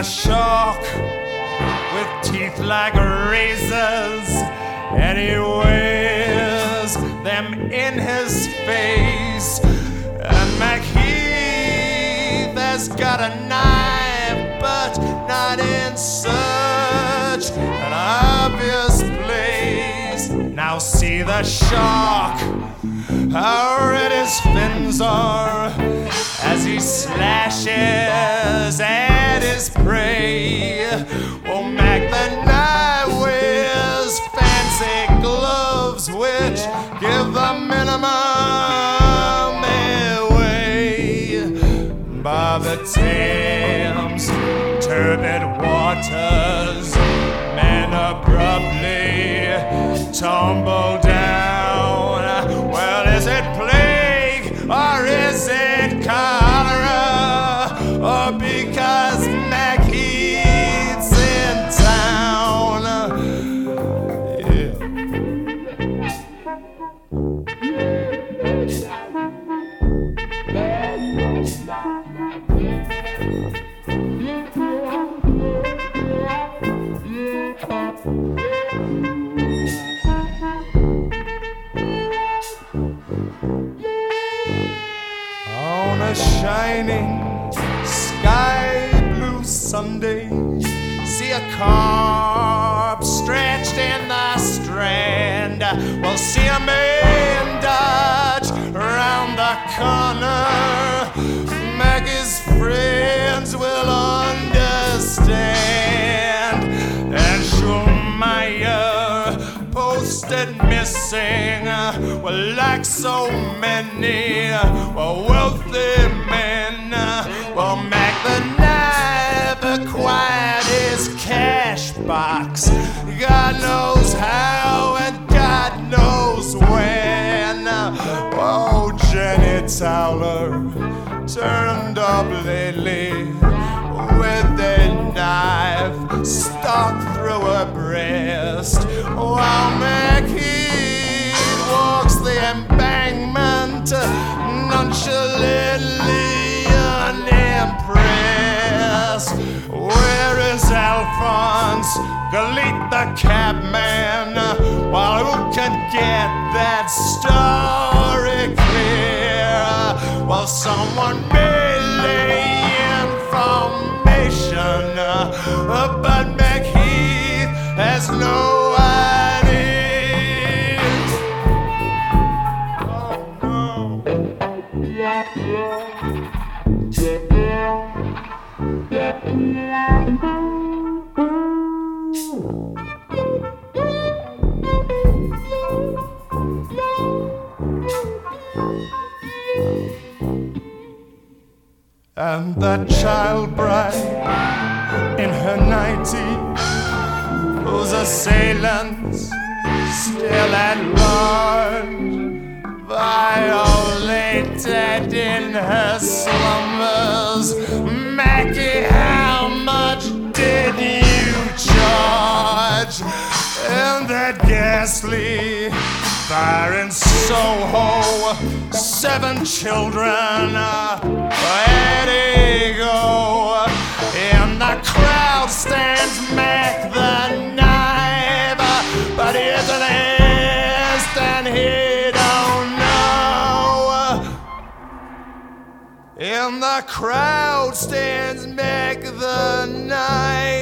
shark with teeth like razors, and he wears them in his face. And MacHeath has got a knife, but not in such an obvious place. Now see the shark, how red his fins are as he slashes at his prey. Oh, Mac the Knife wears fancy gloves which give the minimum away. By the Thames turbid waters, men abruptly tumble down. Well, is it plague or is it cholera, or because MacHeath's in town? Yeah. On a shining sky blue Sunday, see a carp stretched in the Strand. We'll see a man dodge round the corner. Maggie's friends will understand. And Schulmeyer posted missing, well, like so many wealthy men. Well, Mac the Knife acquired his cash box, God knows how and God knows when. Oh, Jenny Towler turned up lately with a knife stuck through her breast, while MacHeath walks the embankment nonchalantly unimpressed. Where is Alphonse Galit the cabman? While who can get that story clear? Well, someone may lay information, but MacHeath has no idea. Oh And that child bride in her 90, whose assailants still at large, violated in her slumbers. Mackie, how much did you charge? And that ghastly fire in Soho, 7 children, where'd he go? In the crowd stands Mac the Knife, but he's an ass and he don't know. In the crowd stands Mac the Knife.